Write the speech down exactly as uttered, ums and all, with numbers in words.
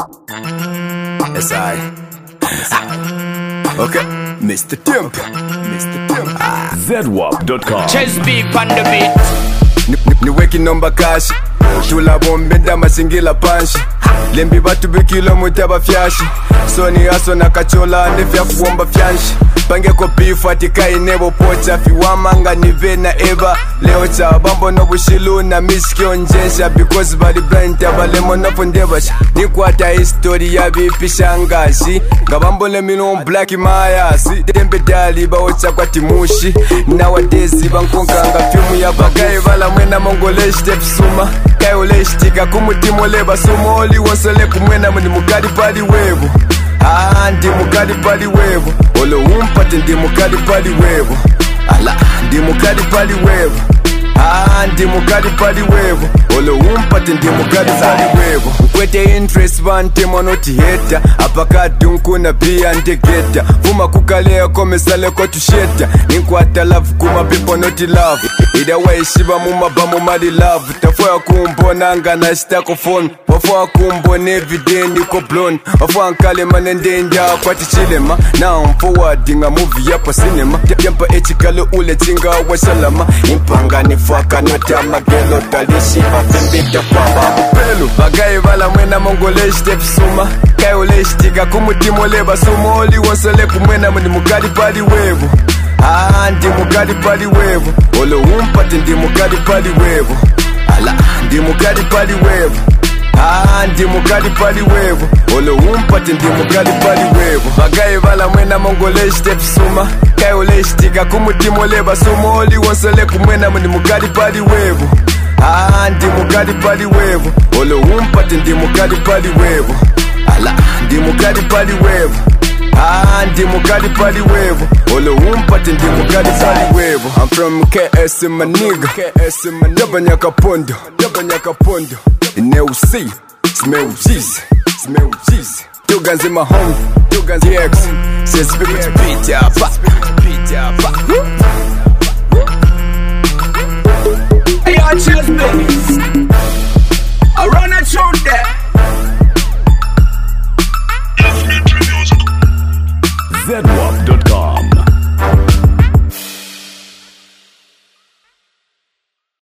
Yes, I. Okay, Mister Temp. Mister Temp. Z W A P dot com. Chess beat on the beat. Ni weki nomba kashi Tula bombe ndama singila panshi Lembi batu bikilo mutaba fyashi Soni aso na kachola nefya kuomba fyanshi Pange kopifu atikai nebo pocha Fiwamanga nive na eva Leo cha bambo no bushilu na miski onjesha Because bali blind taba lemo no fundebasha Nikwata history ya vipi shangashi Ngabambo le milo black mayasi Dembe dali ba ocha kwa timushi Nowadays bankonkanga filmu ya bagaye Vala mwena mongoleshi tepsuma Kai oleshi tika kumutimo leba Sumo oli wonsole kumwena mni mukadi pali webu Ah, ndi mukadi pali webu Olo umpate ndi mukadi pali webu Ala, ndi mukadi pali webu Ah, ndi mukadi pali webu Olo umpate ndi mukadi pali webu Mkwete interest bante monoti heta Apaka dunku na bia ndegeta Fuma kukalea komesale kwa tusheta Ninkwata love kuma people noti love Ida way shiba mumabamu mali love Tafuwa kumbona nga na stako phone Wafuwa kumbona everyday niko blonde Wafuwa nkale manende nja kwa tichilema Now I'm forwarding a movie yapa cinema Tempa echikalo ule chinga wa shalama Impanga nifaka nota magelo talishi Mafimbita kwamba mpelu Bagaye vala mwena mongoleshi tepsuma Kai oleshi tiga kumutimo leba Sumo oli wonsole kumwena mni mukadi pali webu Ah, ndi mukadi pali webu Olo umpate ndi mukadi pali webu Ala, ndi mukadi pali webu Ah, ndi mukadi pali webu Olo umpate ndi mukadi pali webu Bagaye vala mwena mongoleshi tepsuma Kai oleshi tiga kumutimo leba Sumo oli wonsole kumwena mni mukadi pali webu Ah, ndi mukadi pali webu Olo umpate ndi mukadi pali webu Ala, ndi mukadi pali webu Ah, ndi mukadi pali webu Olo umpate ndi mukadi pali webu I'm from K S my nigga K S my nigga Dabanya Pondo Dabanya Pondo In L C Smell cheese Smell cheese Two guns in my home Two guns in X Says speak with beat ya pa Beat ya pa Hey, yo, Chess beat. I run a tune there.